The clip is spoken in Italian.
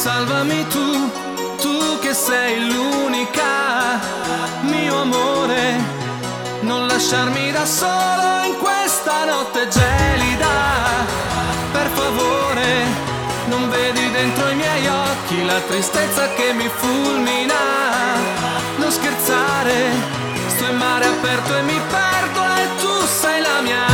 salvami tu, tu che sei l'unica, mio amore, non lasciarmi da solo in questa notte gelida. Per favore, non vedi dentro i miei occhi la tristezza che mi fulmina. Non scherzare, sto in mare aperto e mi perdo e tu sei la mia